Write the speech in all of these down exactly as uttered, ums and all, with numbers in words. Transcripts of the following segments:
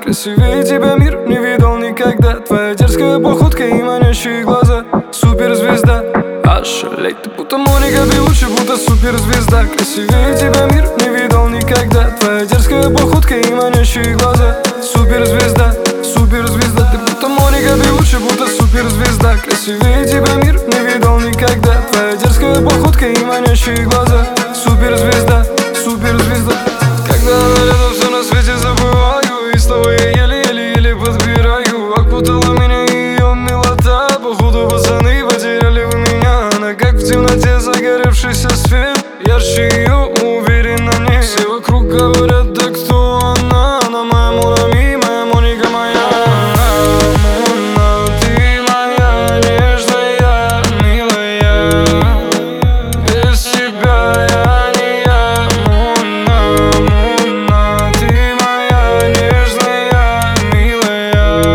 Красивее тебя мир не видел никогда. Твоя дерзкая походка и манящие глаза. Суперзвезда, ошалеть, ты будто Моника Белуччи, будто суперзвезда. Красивее тебя мир не видел никогда. Твоя дерзкая походка и манящие глаза. Суперзвезда, суперзвезда, ты будто Моника Белуччи, будто суперзвезда. Красивее тебя мир не видел никогда. Твоя дерзкая походка и манящие глаза. Суперзвезда, суперзвезда. Когда рядом все на свете забываю, и с тобой я еле-еле-еле подбираю. Окутала меня ее милота. Походу пацаны потеряли вы меня. Она как в темноте загоревшийся свет, ярче ее, уверенно не. Все вокруг говорят, да кто она? Она моя Мурами, моя Моника моя. Муна, ты моя нежная, милая. Без тебя я не я. Муна, Муна, ты моя нежная, милая.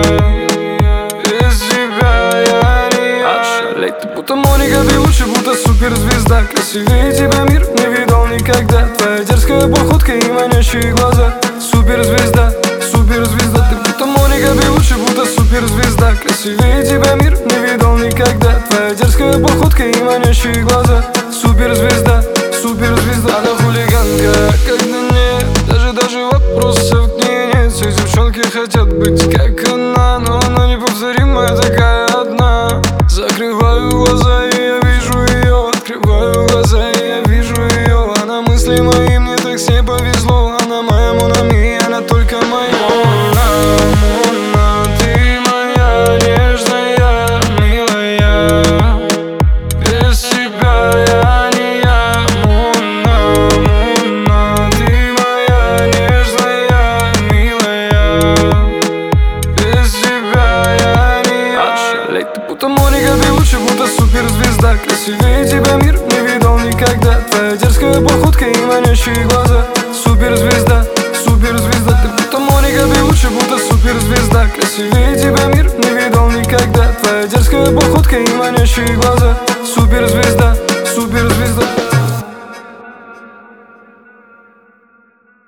Без тебя я не я. Ошалеть, ты будто Моника Белуччи, будто суперзвезда. Красивее тебя мир не видел никогда. Твоя дерзкая походка и манящие глаза. Суперзвезда, суперзвезда, ты будто Моника Белуччи, будто суперзвезда. Красивее тебя мир не видел никогда. Твоя дерзкая походка и манящие глаза. Суперзвезда, суперзвезда. Она хулиганка, когда нет, даже даже вопросов к ней нет. Все девчонки хотят быть как она, но она неповторимая, такая одна. Закрываю глаза и я вижу ее, открываю глаза и я вижу ее. Она мысли мои, мне так с ней повезло. Она моя Мунами, она только моя. Муна, Муна, ты моя нежная, милая. Без тебя я не я. Муна, Муна, ты моя нежная, милая. Без тебя я не я. Ошалеть, ты будто Моника Белуччи, будто суперзвезда. Красивее тебя мир не видел никогда. Твоя дерзкая походка и манящие глаза. Суперзвезда, суперзвезда, ты будто Моника Белуччи, будто суперзвезда. Красивее тебя мир не видел никогда. Твоя дерзкая походка и манящие глаза. Суперзвезда.